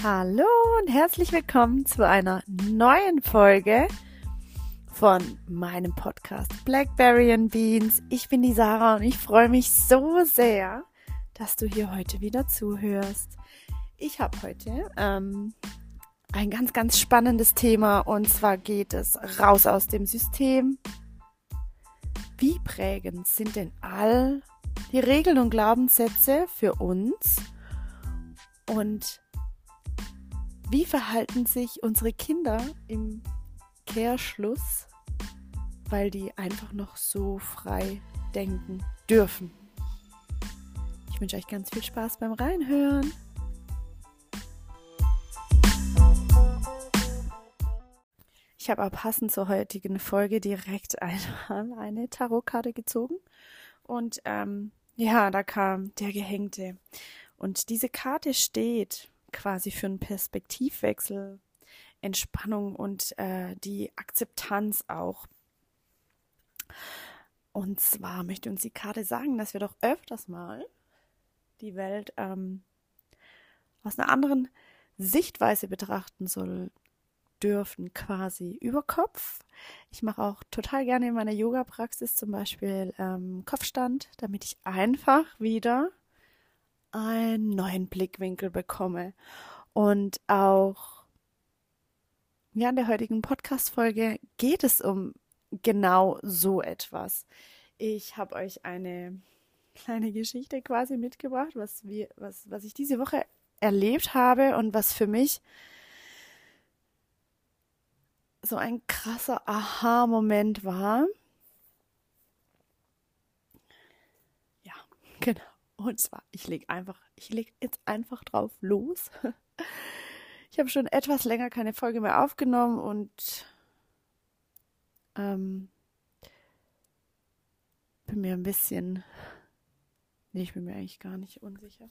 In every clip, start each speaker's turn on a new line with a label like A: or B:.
A: Hallo und herzlich willkommen zu einer neuen Folge von meinem Podcast Blackberry and Beans. Ich bin die Sarah und ich freue mich so sehr, dass du hier heute wieder zuhörst. Ich habe heute ein ganz, ganz spannendes Thema und zwar geht es raus aus dem System. Wie prägend sind denn all die Regeln und Glaubenssätze für uns und wie verhalten sich unsere Kinder im Kehrschluss, weil die einfach noch so frei denken dürfen? Ich wünsche euch ganz viel Spaß beim Reinhören. Ich habe auch passend zur heutigen Folge direkt einmal eine Tarotkarte gezogen und da kam der Gehängte. Und diese Karte steht quasi für einen Perspektivwechsel, Entspannung und die Akzeptanz auch. Und zwar möchte uns die Karte sagen, dass wir doch öfters mal die Welt aus einer anderen Sichtweise betrachten dürfen, quasi über Kopf. Ich mache auch total gerne in meiner Yoga-Praxis zum Beispiel Kopfstand, damit ich einfach wieder einen neuen Blickwinkel bekomme. Und auch in der heutigen Podcast-Folge geht es um genau so etwas. Ich habe euch eine kleine Geschichte quasi mitgebracht, was ich diese Woche erlebt habe und was für mich so ein krasser Aha-Moment war. Ja, genau. Und zwar, ich leg jetzt einfach drauf los. Ich habe schon etwas länger keine Folge mehr aufgenommen und bin mir ein bisschen, ich bin mir eigentlich gar nicht unsicher.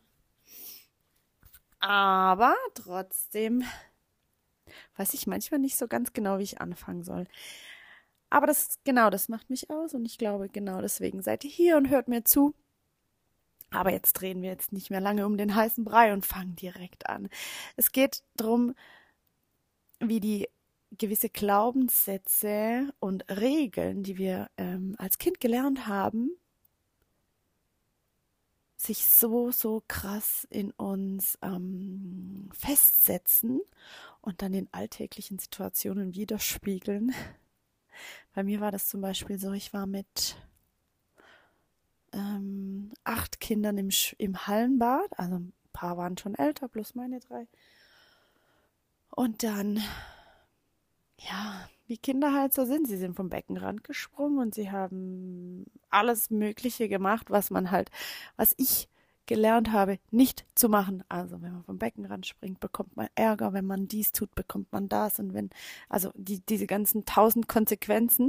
A: Aber trotzdem weiß ich manchmal nicht so ganz genau, wie ich anfangen soll. Aber das macht mich aus und ich glaube, genau deswegen seid ihr hier und hört mir zu. Aber jetzt drehen wir jetzt nicht mehr lange um den heißen Brei und fangen direkt an. Es geht darum, wie die gewisse Glaubenssätze und Regeln, die wir als Kind gelernt haben, sich so krass in uns festsetzen und dann in alltäglichen Situationen widerspiegeln. Bei mir war das zum Beispiel so, ich war mit 8 Kindern im Hallenbad, also ein paar waren schon älter, plus meine 3. Und dann, wie Kinder halt so sind, sie sind vom Beckenrand gesprungen und sie haben alles Mögliche gemacht, was ich gelernt habe, nicht zu machen. Also wenn man vom Beckenrand springt, bekommt man Ärger, wenn man dies tut, bekommt man das und diese ganzen 1000 Konsequenzen.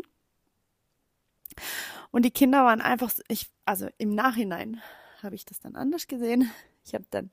A: Und die Kinder waren einfach, im Nachhinein habe ich das dann anders gesehen. Ich habe dann,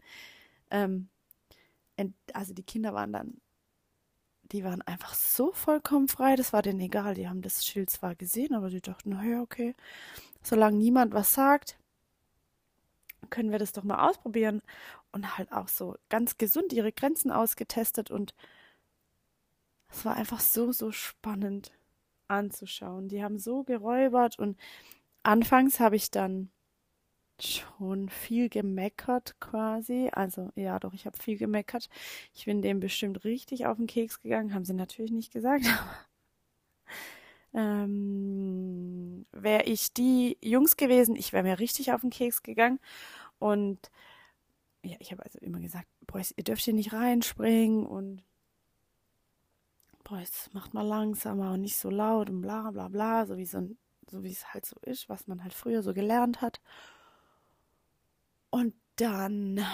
A: die Kinder die waren einfach so vollkommen frei, das war denen egal. Die haben das Schild zwar gesehen, aber die dachten, naja, okay, solange niemand was sagt, können wir das doch mal ausprobieren. Und halt auch so ganz gesund ihre Grenzen ausgetestet und es war einfach so spannend anzuschauen. Die haben so geräubert und anfangs habe ich dann schon viel gemeckert quasi. Also ja, doch, ich habe viel gemeckert. Ich bin dem bestimmt richtig auf den Keks gegangen, haben sie natürlich nicht gesagt. Wäre ich die Jungs gewesen, ich wäre mir richtig auf den Keks gegangen. Und ja, ich habe also immer gesagt, Boys, ihr dürft hier nicht reinspringen und Boys, macht mal langsamer und nicht so laut und bla bla bla, so wie es halt so ist, was man halt früher so gelernt hat. Und dann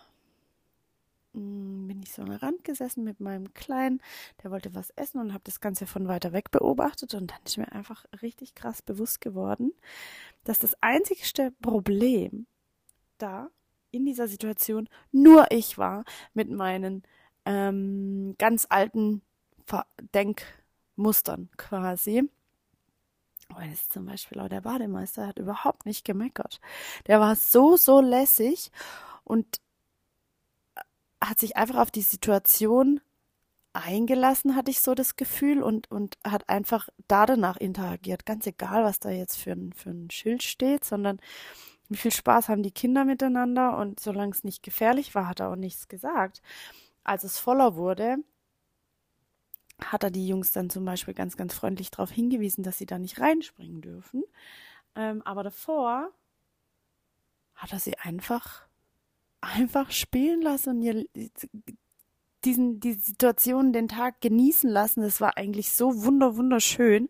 A: bin ich so am Rand gesessen mit meinem Kleinen, der wollte was essen und habe das Ganze von weiter weg beobachtet und dann ist mir einfach richtig krass bewusst geworden, dass das einzigste Problem da in dieser Situation nur ich war mit meinen ganz alten Denkmustern quasi. Weil es zum Beispiel auch der Bademeister hat überhaupt nicht gemeckert. Der war so lässig und hat sich einfach auf die Situation eingelassen, hatte ich so das Gefühl, und hat einfach da danach interagiert. Ganz egal, was da jetzt für ein Schild steht, sondern wie viel Spaß haben die Kinder miteinander, und solange es nicht gefährlich war, hat er auch nichts gesagt. Als es voller wurde, hat er die Jungs dann zum Beispiel ganz, ganz freundlich darauf hingewiesen, dass sie da nicht reinspringen dürfen. Aber davor hat er sie einfach spielen lassen und die Situation, den Tag genießen lassen. Das war eigentlich so wunderschön.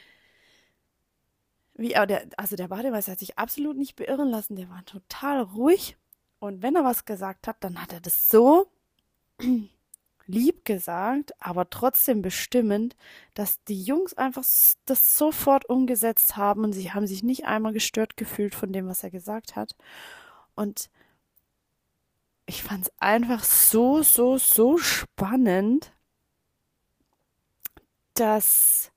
A: Der Bademeister hat sich absolut nicht beirren lassen. Der war total ruhig. Und wenn er was gesagt hat, dann hat er das so lieb gesagt, aber trotzdem bestimmend, dass die Jungs einfach das sofort umgesetzt haben, und sie haben sich nicht einmal gestört gefühlt von dem, was er gesagt hat. Und ich fand es einfach so spannend, dass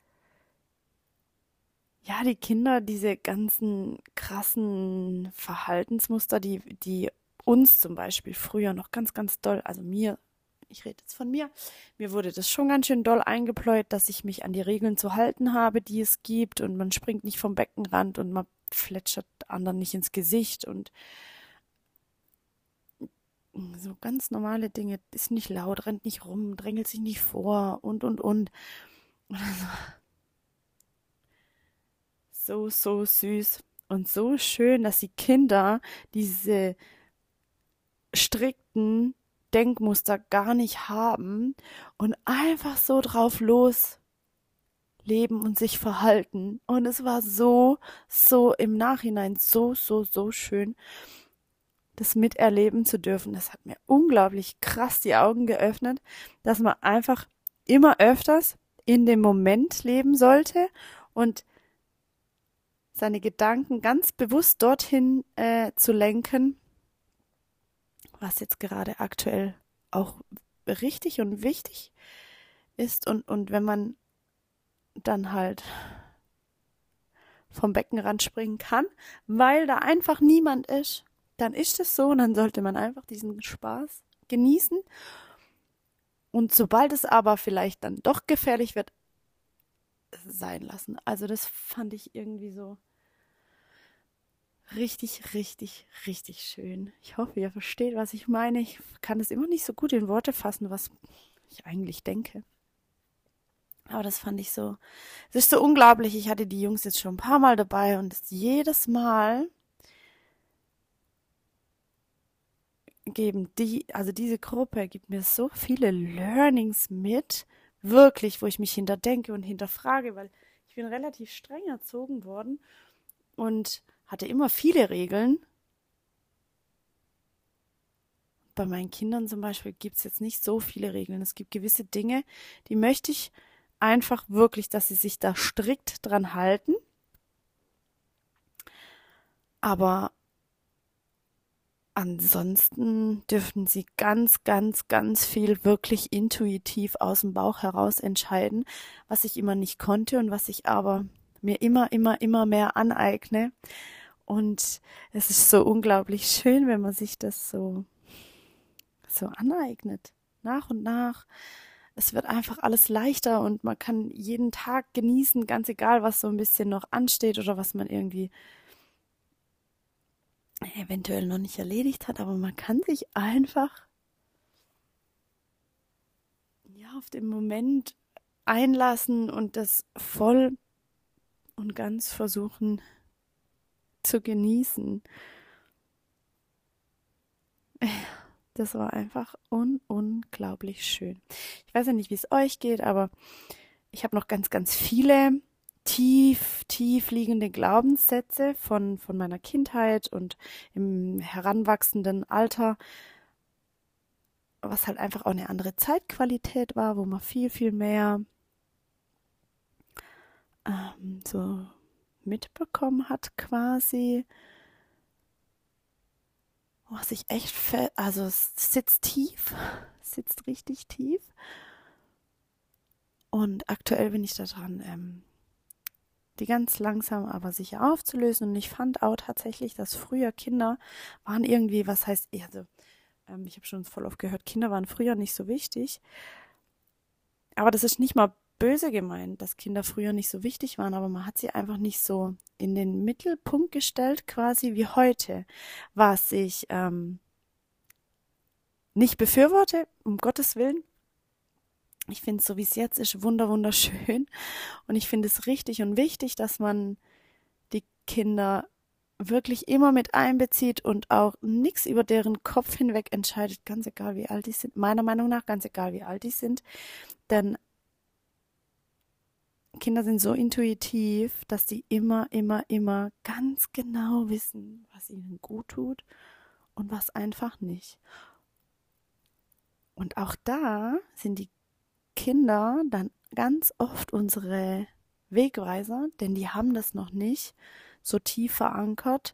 A: ja die Kinder diese ganzen krassen Verhaltensmuster, die uns zum Beispiel früher noch ganz, ganz doll, also mir, ich rede jetzt von mir wurde das schon ganz schön doll eingepläut, dass ich mich an die Regeln zu halten habe, die es gibt, und man springt nicht vom Beckenrand und man fletschert anderen nicht ins Gesicht und so ganz normale Dinge, ist nicht laut, rennt nicht rum, drängelt sich nicht vor und. So süß und so schön, dass die Kinder diese strikten Denkmuster gar nicht haben und einfach so drauf los leben und sich verhalten. Und es war so im Nachhinein so schön, das miterleben zu dürfen. Das hat mir unglaublich krass die Augen geöffnet, dass man einfach immer öfters in dem Moment leben sollte und seine Gedanken ganz bewusst dorthin zu lenken, was jetzt gerade aktuell auch richtig und wichtig ist. Und wenn man dann halt vom Beckenrand springen kann, weil da einfach niemand ist, dann ist es so, und dann sollte man einfach diesen Spaß genießen. Und sobald es aber vielleicht dann doch gefährlich wird, sein lassen. Also das fand ich irgendwie so richtig schön. Ich hoffe, ihr versteht, was ich meine. Ich kann es immer nicht so gut in Worte fassen, was ich eigentlich denke. Aber das fand ich so, es ist so unglaublich. Ich hatte die Jungs jetzt schon ein paar Mal dabei, und jedes Mal also diese Gruppe gibt mir so viele Learnings mit, wirklich, wo ich mich hinterdenke und hinterfrage, weil ich bin relativ streng erzogen worden und hatte immer viele Regeln. Bei meinen Kindern zum Beispiel gibt es jetzt nicht so viele Regeln. Es gibt gewisse Dinge, die möchte ich einfach wirklich, dass sie sich da strikt dran halten. Aber ansonsten dürfen sie ganz viel wirklich intuitiv aus dem Bauch heraus entscheiden, was ich immer nicht konnte und was ich aber mir immer mehr aneigne. Und es ist so unglaublich schön, wenn man sich das so aneignet. Nach und nach. Es wird einfach alles leichter, und man kann jeden Tag genießen, ganz egal, was so ein bisschen noch ansteht oder was man irgendwie eventuell noch nicht erledigt hat, aber man kann sich einfach auf den Moment einlassen und das voll und ganz versuchen zu genießen. Das war einfach unglaublich schön. Ich weiß ja nicht, wie es euch geht, aber ich habe noch ganz viele tief liegende Glaubenssätze von meiner Kindheit und im heranwachsenden Alter, was halt einfach auch eine andere Zeitqualität war, wo man viel mehr so mitbekommen hat quasi, was ich echt, also es sitzt richtig tief. Und aktuell bin ich da dran, die ganz langsam aber sicher aufzulösen. Und ich fand auch tatsächlich, dass früher Kinder waren irgendwie, was heißt, also Ich habe schon voll oft gehört, Kinder waren früher nicht so wichtig. Aber das ist nicht mal böse gemeint, dass Kinder früher nicht so wichtig waren, aber man hat sie einfach nicht so in den Mittelpunkt gestellt, quasi wie heute, was ich nicht befürworte, um Gottes Willen. Ich finde es, so wie es jetzt ist, wunderschön. Und ich finde es richtig und wichtig, dass man die Kinder wirklich immer mit einbezieht und auch nichts über deren Kopf hinweg entscheidet, ganz egal wie alt die sind. Meiner Meinung nach, ganz egal wie alt die sind. Denn Kinder sind so intuitiv, dass die immer ganz genau wissen, was ihnen gut tut und was einfach nicht. Und auch da sind die Kinder dann ganz oft unsere Wegweiser, denn die haben das noch nicht so tief verankert,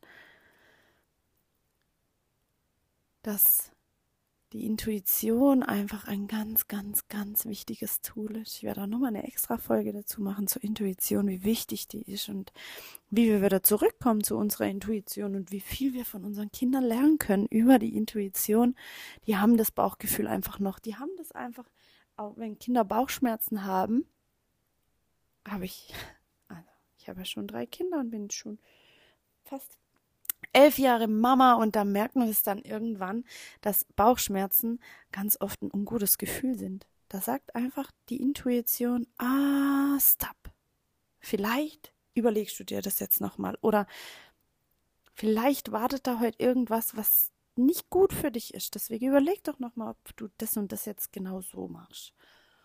A: dass die Intuition einfach ein ganz wichtiges Tool ist. Ich werde auch nochmal eine extra Folge dazu machen zur Intuition, wie wichtig die ist und wie wir wieder zurückkommen zu unserer Intuition und wie viel wir von unseren Kindern lernen können über die Intuition. Die haben das Bauchgefühl einfach noch. Die haben das einfach, auch wenn Kinder Bauchschmerzen haben, ich habe ja schon 3 Kinder und bin schon fast 11 Jahre Mama und da merkt man es dann irgendwann, dass Bauchschmerzen ganz oft ein ungutes Gefühl sind. Da sagt einfach die Intuition, stopp. Vielleicht überlegst du dir das jetzt nochmal oder vielleicht wartet da heute irgendwas, was nicht gut für dich ist. Deswegen überleg doch nochmal, ob du das und das jetzt genau so machst.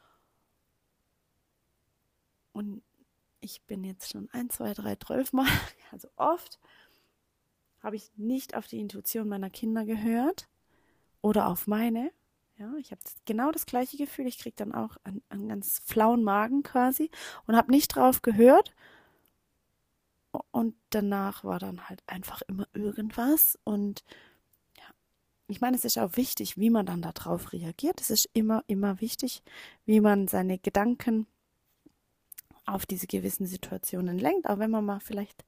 A: Und ich bin jetzt schon 1, 2, 3, 12 Mal, also oft, habe ich nicht auf die Intuition meiner Kinder gehört oder auf meine. Ja, ich habe genau das gleiche Gefühl. Ich kriege dann auch einen ganz flauen Magen quasi und habe nicht drauf gehört. Und danach war dann halt einfach immer irgendwas. Und ja, ich meine, es ist auch wichtig, wie man dann darauf reagiert. Es ist immer wichtig, wie man seine Gedanken auf diese gewissen Situationen lenkt. Auch wenn man mal vielleicht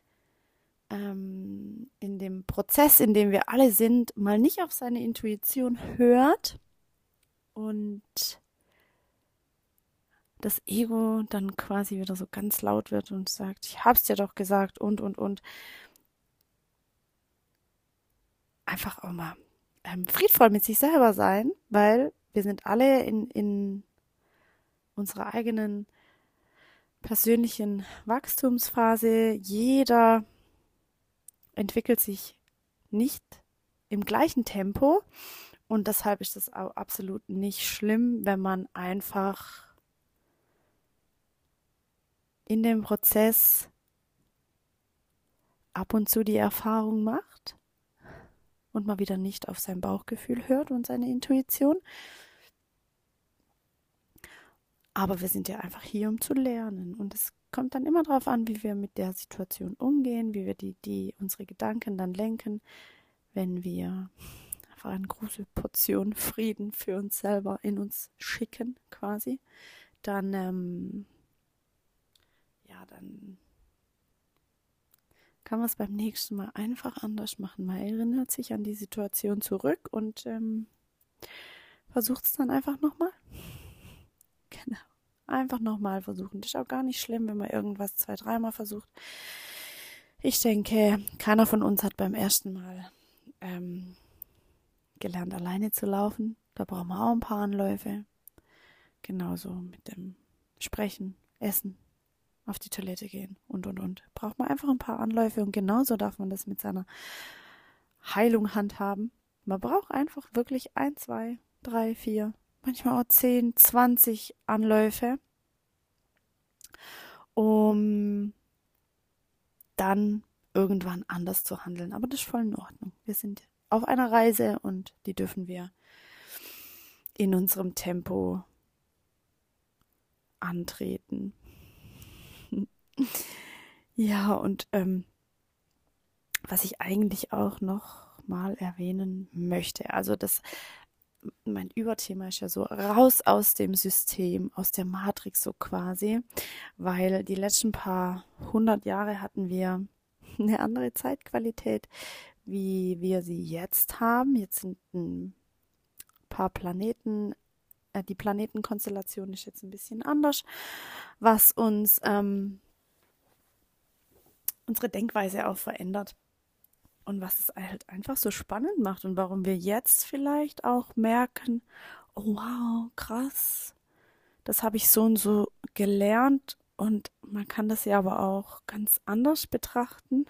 A: in dem Prozess, in dem wir alle sind, mal nicht auf seine Intuition hört und das Ego dann quasi wieder so ganz laut wird und sagt, ich hab's dir doch gesagt und. Einfach auch mal friedvoll mit sich selber sein, weil wir sind alle in unserer eigenen persönlichen Wachstumsphase. Jeder entwickelt sich nicht im gleichen Tempo und deshalb ist es auch absolut nicht schlimm, wenn man einfach in dem Prozess ab und zu die Erfahrung macht und mal wieder nicht auf sein Bauchgefühl hört und seine Intuition. Aber wir sind ja einfach hier, um zu lernen und es kommt dann immer darauf an, wie wir mit der Situation umgehen, wie wir unsere Gedanken dann lenken, wenn wir einfach eine große Portion Frieden für uns selber in uns schicken, quasi, dann, dann kann man es beim nächsten Mal einfach anders machen. Man erinnert sich an die Situation zurück und versucht es dann einfach nochmal. Genau. Einfach nochmal versuchen. Das ist auch gar nicht schlimm, wenn man irgendwas 2, 3 Mal versucht. Ich denke, keiner von uns hat beim ersten Mal gelernt, alleine zu laufen. Da brauchen wir auch ein paar Anläufe. Genauso mit dem Sprechen, Essen, auf die Toilette gehen und. Braucht man einfach ein paar Anläufe und genauso darf man das mit seiner Heilung handhaben. Man braucht einfach wirklich 1, 2, 3, 4, manchmal auch 10, 20 Anläufe, um dann irgendwann anders zu handeln. Aber das ist voll in Ordnung. Wir sind auf einer Reise und die dürfen wir in unserem Tempo antreten. Ja, und was ich eigentlich auch noch mal erwähnen möchte, also mein Überthema ist ja so, raus aus dem System, aus der Matrix so quasi, weil die letzten paar 100 Jahre hatten wir eine andere Zeitqualität. wie wir sie jetzt haben. Jetzt sind ein paar Planeten, die Planetenkonstellation ist jetzt ein bisschen anders, was uns unsere Denkweise auch verändert. Und was es halt einfach so spannend macht und warum wir jetzt vielleicht auch merken, oh wow, krass, das habe ich so und so gelernt und man kann das ja aber auch ganz anders betrachten,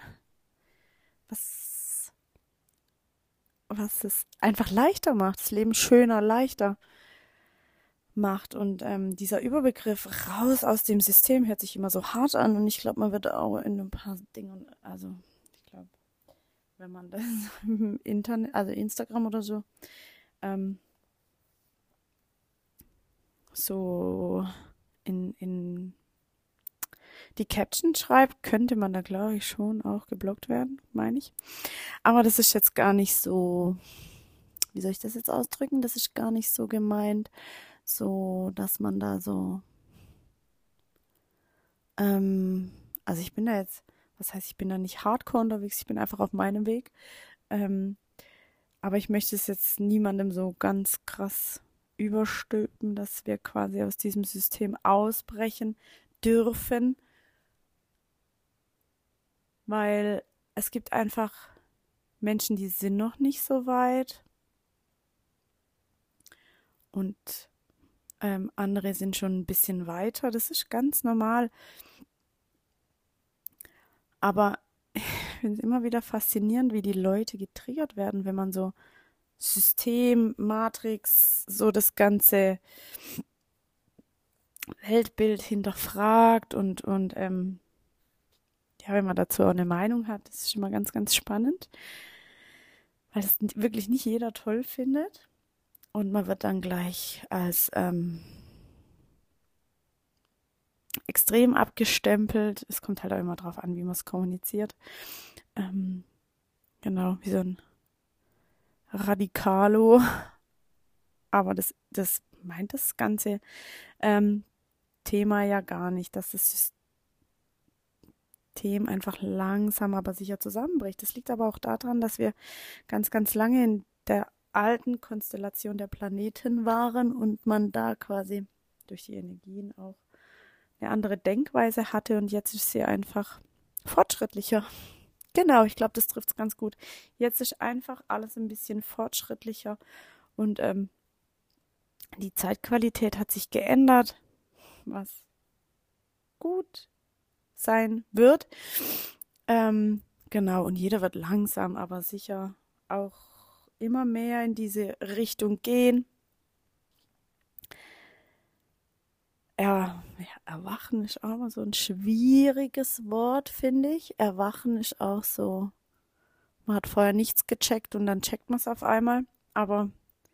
A: was, was es einfach leichter macht, das Leben schöner, leichter macht. Und dieser Überbegriff raus aus dem System hört sich immer so hart an und ich glaube, man wird auch in ein paar Dingen, also ich glaube, wenn man das im Internet, also Instagram oder so, so in die Caption schreibt, könnte man da, glaube ich, schon auch geblockt werden, meine ich. Aber das ist jetzt gar nicht so, wie soll ich das jetzt ausdrücken? Das ist gar nicht so gemeint, so, dass man da so, also ich bin da jetzt, was heißt, ich bin da nicht hardcore unterwegs, ich bin einfach auf meinem Weg. Ähm, aber ich möchte es jetzt niemandem so ganz krass überstülpen, dass wir quasi aus diesem System ausbrechen dürfen, weil es gibt einfach Menschen, die sind noch nicht so weit und andere sind schon ein bisschen weiter. Das ist ganz normal. Aber ich finde es immer wieder faszinierend, wie die Leute getriggert werden, wenn man so System, Matrix, so das ganze Weltbild hinterfragt und ja, wenn man dazu auch eine Meinung hat, das ist immer ganz, ganz spannend, weil das wirklich nicht jeder toll findet. Und man wird dann gleich als extrem abgestempelt. Es kommt halt auch immer drauf an, wie man es kommuniziert. Genau, wie so ein Radikalo. Aber das meint das ganze Thema ja gar nicht, dass das System einfach langsam aber sicher zusammenbricht. Das liegt aber auch daran, dass wir ganz, ganz lange in der alten Konstellation der Planeten waren und man da quasi durch die Energien auch eine andere Denkweise hatte und jetzt ist sie einfach fortschrittlicher. Genau, ich glaube, das trifft es ganz gut. Jetzt ist einfach alles ein bisschen fortschrittlicher und die Zeitqualität hat sich geändert, was gut sein wird. Genau, und jeder wird langsam, aber sicher auch immer mehr in diese Richtung gehen. Ja, erwachen ist auch immer so ein schwieriges Wort, finde ich. Erwachen ist auch so, man hat vorher nichts gecheckt und dann checkt man es auf einmal. Aber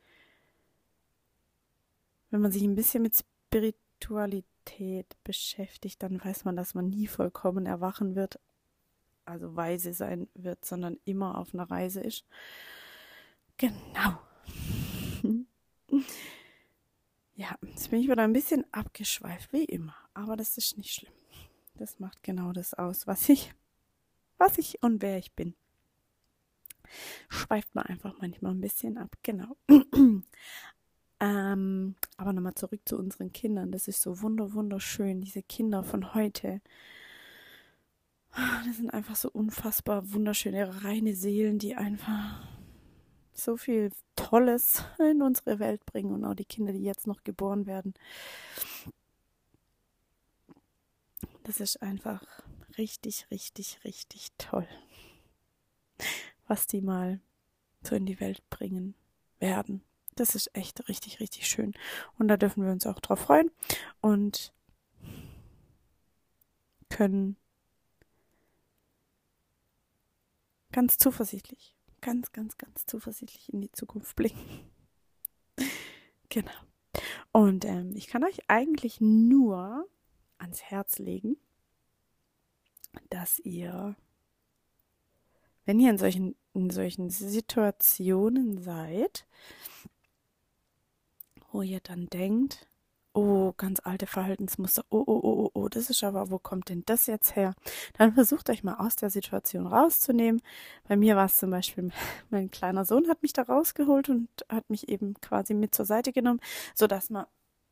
A: wenn man sich ein bisschen mit Spiritualität beschäftigt, dann weiß man, dass man nie vollkommen erwachen wird, also weise sein wird, sondern immer auf einer Reise ist. Genau. Ja, jetzt bin ich wieder ein bisschen abgeschweift, wie immer. Aber das ist nicht schlimm. Das macht genau das aus, was ich und wer ich bin. Schweift man einfach manchmal ein bisschen ab, genau. Aber nochmal zurück zu unseren Kindern. Das ist so wunderschön, diese Kinder von heute. Das sind einfach so unfassbar wunderschöne, reine Seelen, die einfach so viel Tolles in unsere Welt bringen und auch die Kinder, die jetzt noch geboren werden. Das ist einfach richtig, richtig, richtig toll, was die mal so in die Welt bringen werden. Das ist echt richtig, richtig schön. Und da dürfen wir uns auch drauf freuen und können ganz zuversichtlich, ganz zuversichtlich in die Zukunft blicken. Genau. Und ich kann euch eigentlich nur ans Herz legen, dass ihr, wenn ihr in solchen Situationen seid, wo ihr dann denkt, oh, ganz alte Verhaltensmuster, oh, das ist aber, wo kommt denn das jetzt her? Dann versucht euch mal aus der Situation rauszunehmen. Bei mir war es zum Beispiel, mein kleiner Sohn hat mich da rausgeholt und hat mich eben quasi mit zur Seite genommen, sodass man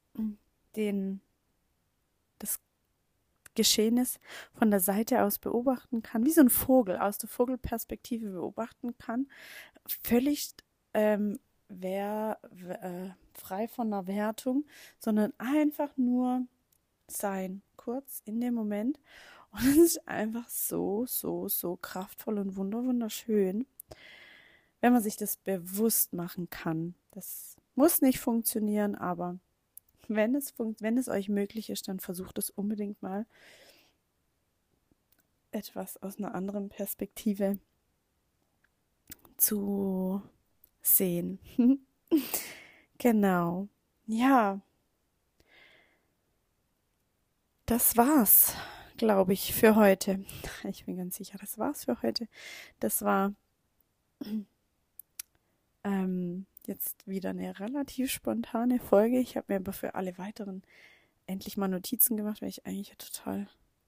A: das Geschehnis von der Seite aus beobachten kann, wie so ein Vogel aus der Vogelperspektive beobachten kann, völlig frei von einer Wertung, sondern einfach nur sein, kurz in dem Moment. Und es ist einfach so kraftvoll und wunderschön, wenn man sich das bewusst machen kann. Das muss nicht funktionieren, aber wenn es euch möglich ist, dann versucht es unbedingt mal, etwas aus einer anderen Perspektive zu sehen. Genau. Ja, das war's, glaube ich, für heute. Ich bin ganz sicher, das war's für heute. Das war jetzt wieder eine relativ spontane Folge. Ich habe mir aber für alle weiteren endlich mal Notizen gemacht, weil ich eigentlich total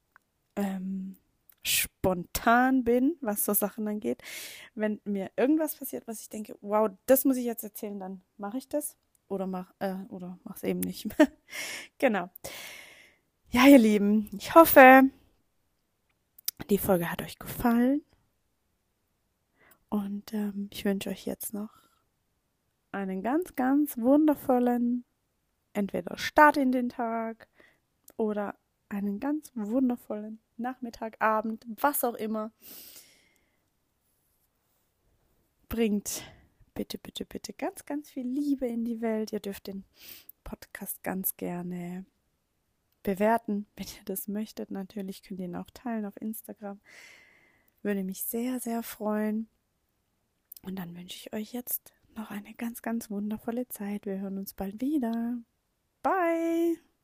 A: spontan bin, was so Sachen angeht. Wenn mir irgendwas passiert, was ich denke, wow, das muss ich jetzt erzählen, dann mache ich das oder mach's eben nicht. Genau. Ja, ihr Lieben, ich hoffe, die Folge hat euch gefallen und ich wünsche euch jetzt noch einen ganz wundervollen, entweder Start in den Tag oder einen ganz wundervollen Nachmittag, Abend, was auch immer. Bringt bitte ganz viel Liebe in die Welt. Ihr dürft den Podcast ganz gerne bewerten, wenn ihr das möchtet. Natürlich könnt ihr ihn auch teilen auf Instagram. Würde mich sehr freuen. Und dann wünsche ich euch jetzt noch eine ganz wundervolle Zeit. Wir hören uns bald wieder. Bye!